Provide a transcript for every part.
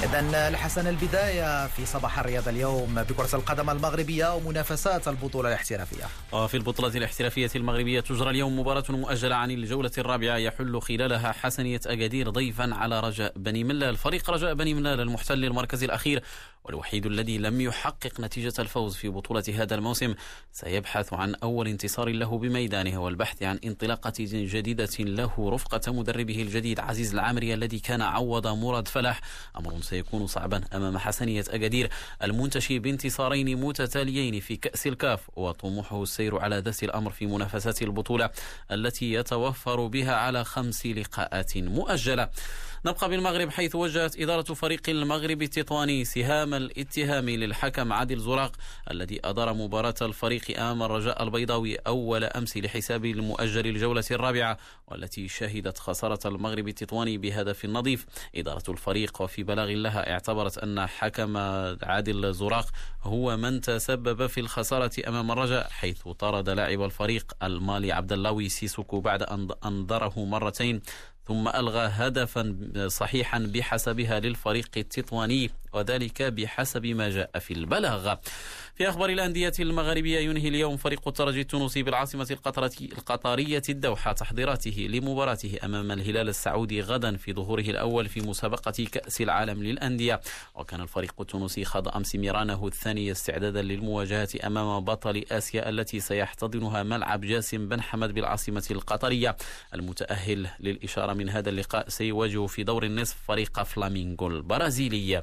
إذن لحسن البداية في صباح الرياضة اليوم بكرة القدم المغربية ومنافسات البطولة الاحترافية. في البطولة الاحترافية المغربية تجرى اليوم مباراة مؤجلة عن الجولة الرابعة يحل خلالها حسنية أكادير ضيفا على رجاء بني ملال. فريق رجاء بني ملال المحتل المركز الأخير والوحيد الذي لم يحقق نتيجة الفوز في بطولة هذا الموسم سيبحث عن أول انتصار له بميدانه والبحث عن انطلاقة جديدة له رفقة مدربه الجديد عزيز العامري الذي كان عوض مراد فلاح. أمر سيكون صعبا أمام حسنية أكادير المنتشي بانتصارين متتاليين في كأس الكاف، وطموحه السير على ذات الأمر في منافسات البطولة التي يتوفر بها على 5 لقاءات مؤجلة. نبقى بالمغرب حيث وجهت إدارة فريق المغرب التطواني سهام الاتهام للحكم عادل زراق الذي أدار مباراة الفريق أمام الرجاء البيضاوي أول أمس لحساب المؤجل الجولة الرابعة والتي شهدت خسارة المغرب التطواني بهدف نظيف. إدارة الفريق وفي بلاغ لها اعتبرت أن حكم عادل زراق هو من تسبب في الخسارة أمام الرجاء، حيث طرد لاعب الفريق المالي عبد الله سيسوكو بعد أن أنذره مرتين ثم ألغى هدفا صحيحا بحسبها للفريق التطواني، وذلك بحسب ما جاء في البلاغ. في أخبار الأندية المغربية ينهي اليوم فريق الترجي التونسي بالعاصمة القطرية الدوحة تحضيراته لمباراته أمام الهلال السعودي غدا في ظهوره الأول في مسابقة كأس العالم للأندية. وكان الفريق التونسي خاض أمس ميرانه الثاني استعدادا للمواجهة أمام بطل آسيا التي سيحتضنها ملعب جاسم بن حمد بالعاصمة القطرية. المتأهل للإشارة من هذا اللقاء سيواجه في دور النصف فريق فلامينغو البرازيلي.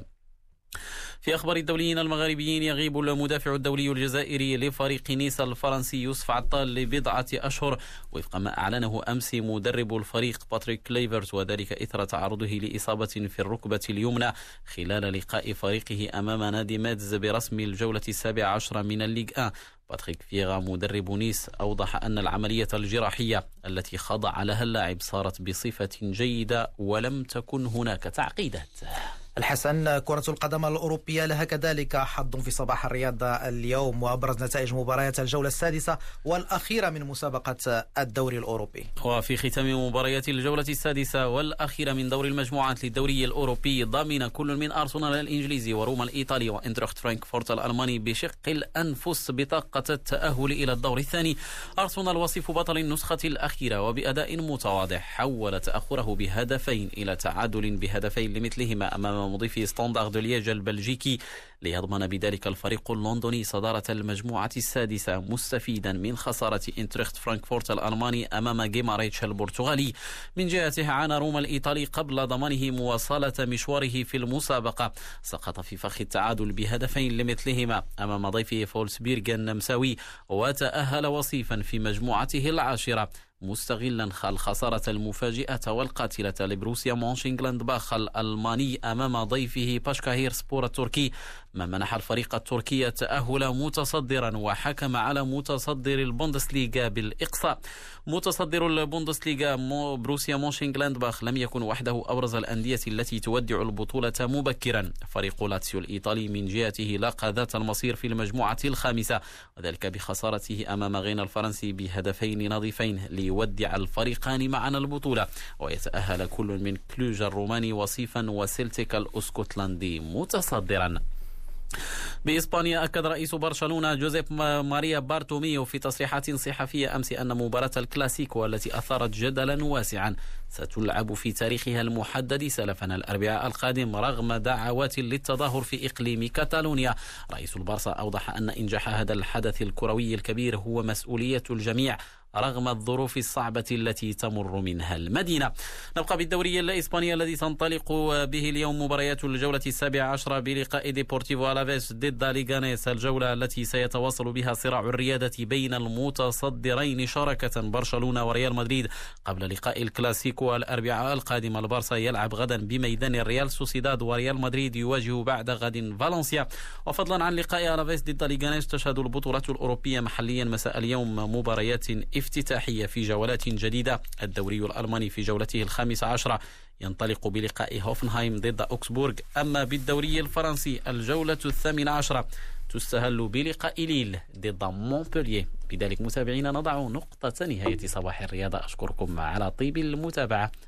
في أخبار الدوليين المغاربيين يغيب المدافع الدولي الجزائري لفريق نيس الفرنسي يوسف عطال لبضعة أشهر وفق ما أعلنه أمس مدرب الفريق باتريك كليفرت، وذلك إثر تعرضه لإصابة في الركبة اليمنى خلال لقاء فريقه أمام نادي ميدز برسم الجولة 17 من الليغ 1. باتريك فيغا مدرب نيس أوضح أن العملية الجراحية التي خضع لها اللاعب صارت بصفة جيدة ولم تكن هناك تعقيدات. الحسن، كرة القدم الأوروبية لها كذلك حظ في صباح الرياضة اليوم وأبرز نتائج مباريات الجولة السادسة والأخيرة من مسابقة الدوري الأوروبي. وفي ختام مباريات الجولة السادسة والأخيرة من دور المجموعات للدوري الأوروبي ضمن كل من أرسنال الإنجليزي وروما الإيطالي وإنترخت فرانكفورت الألماني بشق الأنفس بطاقة التأهل إلى الدور الثاني. أرسنال وصف بطل النسخة الأخيرة وبأداء متواضع حول تأخره بهدفين إلى تعادل بهدفين لمثلهما أمام مضيف ستاندارد لييج البلجيكي ليضمن بذلك الفريق اللندني صدارة المجموعة السادسة مستفيدا من خسارة انترخت فرانكفورت الألماني أمام جيماريتش البرتغالي. من جهته عانى روما الإيطالي قبل ضمانه مواصلة مشواره في المسابقة، سقط في فخ التعادل بهدفين لمثلهما أمام ضيفه فولسبيرغ النمساوي وتأهل وصيفا في مجموعته العاشرة مستغلا الخسارة المفاجئة والقاتلة لبروسيا مونشنغلاندباخ الألماني أمام ضيفه باشكاهير سبور التركي، ما منح الفريق التركي التأهل متصدرا وحكم على متصدر البوندسليغا بالإقصاء. متصدر البوندسليغا بروسيا مونشنغلاندباخ لم يكن وحده أبرز الأندية التي تودع البطولة مبكرا. فريق لاتسيو الإيطالي من جهته لاقى ذات المصير في المجموعة الخامسة وذلك بخسارته أمام غينا الفرنسي بهدفين نظيفين ليودع الفريقان معنا البطولة ويتأهل كل من كلوج الروماني وصيفا وسيلتيك الأسكتلندي متصدرا. بإسبانيا أكد رئيس برشلونة جوزيب ماريا بارتوميو في تصريحات صحفية أمس أن مباراة الكلاسيكو التي أثارت جدلا واسعا ستلعب في تاريخها المحدد سلفا الأربعاء القادم رغم دعوات للتظاهر في إقليم كاتالونيا. رئيس البارسا أوضح أن إنجاح هذا الحدث الكروي الكبير هو مسؤولية الجميع رغم الظروف الصعبة التي تمر منها المدينة. نبقى بالدوري الإسباني الذي تنطلق به اليوم مباريات الجولة 17 بلقاء ديبورتيفو ألافيس ضد ليغانيس، الجولة التي سيتواصل بها صراع الريادة بين المتصدرين شراكة برشلونة وريال مدريد قبل لقاء الكلاسيكو الأربعاء القادم. البارسا يلعب غدا بميدان الريال سوسيداد وريال مدريد يواجه بعد غد فالنسيا. وفضلا عن لقاء ألافيس ضد ليغانيس تشهد البطولة الأوروبية محليا مساء اليوم مباريات افتتاحية في جولات جديدة. الدوري الألماني في جولته 15 ينطلق بلقاء هوفنهايم ضد أوكسبورغ. أما بالدوري الفرنسي الجولة 18 تستهل بلقاء ليل ضد مونبولييه. بذلك متابعينا نضع نقطة نهاية صباح الرياضة. أشكركم على طيب المتابعة